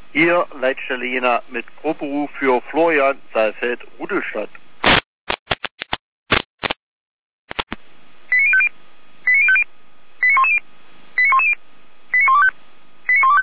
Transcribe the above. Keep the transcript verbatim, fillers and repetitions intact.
Hier Leitstelle Jena mit Proberuf für Florian Saalfeld Rudolstadt.